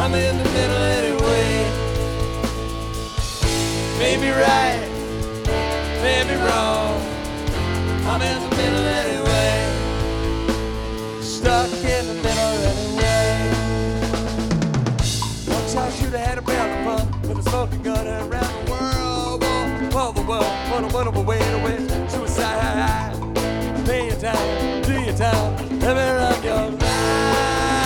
I'm in the middle anyway. Maybe right, maybe wrong. I'm in the middle anyway. Stuck in the middle anyway. One time should have had a barrel of fun with a smoking gun around the world. Whoa, the world, what a wonderful way